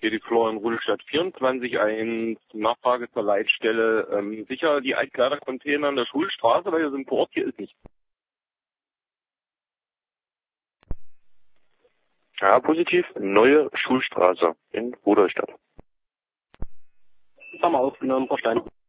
Hier die Florian Rudolstadt 24, Nachfrage zur Leitstelle. Sicher die Altkleidercontainer an der Schulstraße, weil wir sind vor Ort, hier ist nicht. Ja, positiv. Neue Schulstraße in Rudolstadt. Das haben wir aufgenommen, verstanden.